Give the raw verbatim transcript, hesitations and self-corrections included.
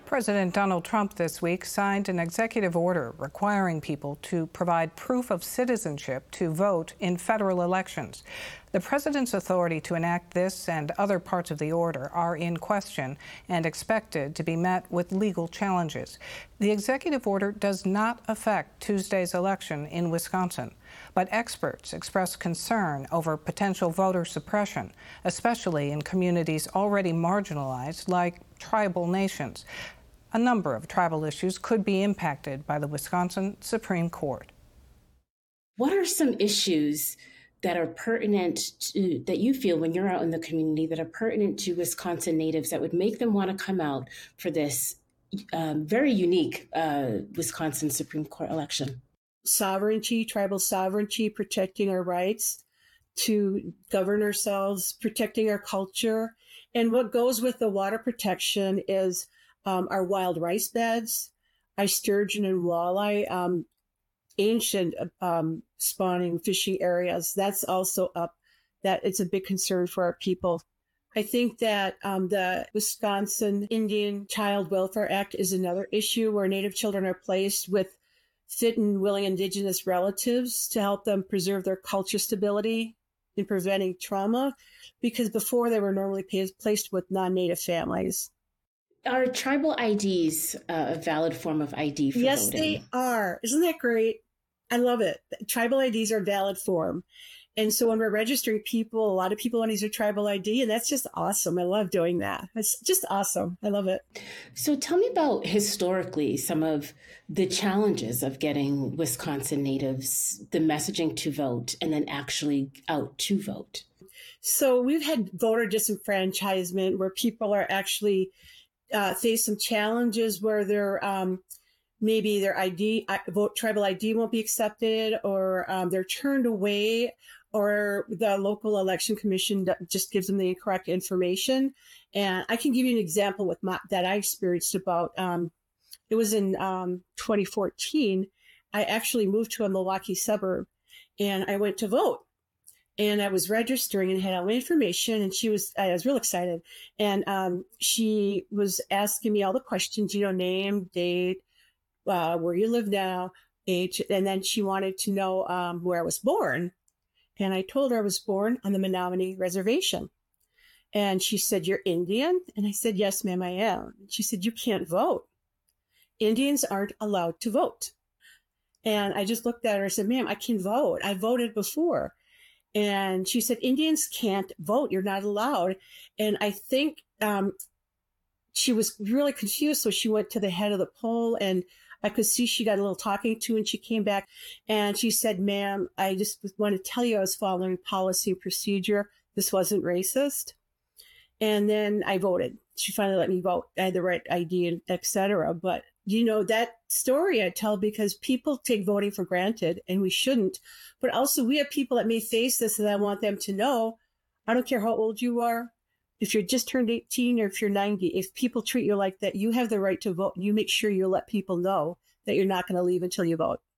President Donald Trump this week signed an executive order requiring people to provide proof of citizenship to vote in federal elections. The president's authority to enact this and other parts of the order are in question and expected to be met with legal challenges. The executive order does not affect Tuesday's election in Wisconsin, but experts express concern over potential voter suppression, especially in communities already marginalized like tribal nations. A number of tribal issues could be impacted by the Wisconsin Supreme Court. What are some issues that are pertinent to, that you feel when you're out in the community that are pertinent to Wisconsin natives that would make them want to come out for this um, very unique uh, Wisconsin Supreme Court election? Sovereignty, tribal sovereignty, protecting our rights to govern ourselves, protecting our culture. And what goes with the water protection is um, our wild rice beds, our sturgeon and walleye, um, ancient um, spawning fishing areas. That's also up. That it's a big concern for our people. I think that um, the Wisconsin Indian Child Welfare Act is another issue where Native children are placed with fit and willing Indigenous relatives to help them preserve their culture stability in preventing trauma, because before they were normally placed with non-Native families. Are tribal I Ds uh, a valid form of I D for yes, voting? Yes, they are. Isn't that great? I love it. Tribal I Ds are a valid form. And so when we're registering people, a lot of people want to use their tribal I D, and that's just awesome. I love doing that. It's just awesome. I love it. So tell me about historically some of the challenges of getting Wisconsin natives the messaging to vote and then actually out to vote. So we've had voter disenfranchisement where people are actually uh, face some challenges where they're um, maybe their I D, vote tribal I D won't be accepted, or um, they're turned away, or the local election commission just gives them the incorrect information. And I can give you an example with my, that I experienced about, um, it was in um, twenty fourteen. I actually moved to a Milwaukee suburb and I went to vote. And I was registering and had all my information, and she was, I was real excited. And um, she was asking me all the questions, you know, name, date, uh, where you live now, age. And then she wanted to know um, where I was born. And I told her I was born on the Menominee Reservation. And she said, "You're Indian?" And I said, "Yes, ma'am, I am." She said, "You can't vote. Indians aren't allowed to vote." And I just looked at her and said, "Ma'am, I can vote. I voted before." And she said, "Indians can't vote. You're not allowed." And I think um, she was really confused. So she went to the head of the poll, and I could see she got a little talking to, and she came back and she said, "Ma'am, I just want to tell you I was following policy and procedure. This wasn't racist." And then I voted. She finally let me vote. I had the right I D and et cetera. But, you know, that story I tell because people take voting for granted, and we shouldn't. But also we have people that may face this, and I want them to know, I don't care how old you are. If you're just turned eighteen or if you're ninety, if people treat you like that, you have the right to vote. You make sure you let people know that you're not going to leave until you vote.